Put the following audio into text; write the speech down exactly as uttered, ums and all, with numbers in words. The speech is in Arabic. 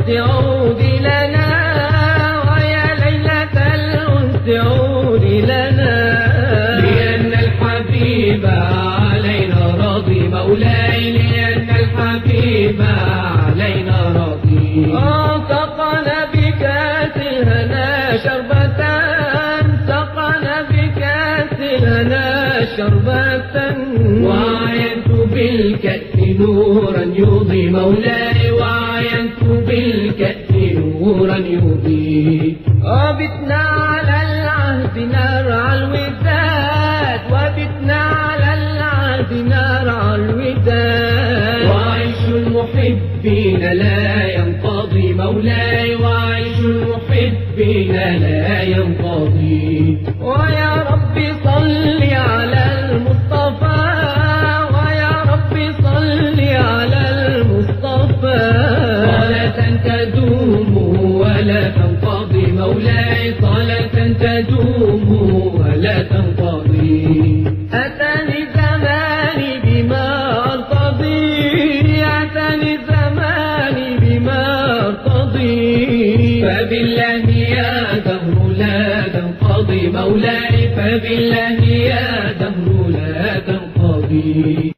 عودي لنا، ويا ليلة الأنس عودي لنا، لأن الحبيب علينا راضي مولاي، لأن الحبيب علينا راضي. سقنا بكاس الهنا شربة، سقنا بكاس الهنا شربة، وعينت بالكأس نورا يضي مولاي، وعينت بالكأس نورا يضي. وبتنا على العهد نرعى الوداد، وبتنا على العهد نرعى الوداد، وعيش المحبين لا ينقضي مولاي، وعيش المحبين لا ينقضي. ويا رب صل على المصطفى، ويا رب صل على المصطفى، صلاة تدوم ولا تنقضي مولاي، صلاة تدوم ولا تنقضي. أتاني زماني بما أرتضي، أتاني زماني بما أرتضي، فبالله يا دهر لا تنقضي مولاي، فبالله يا دهر لا تنقضي.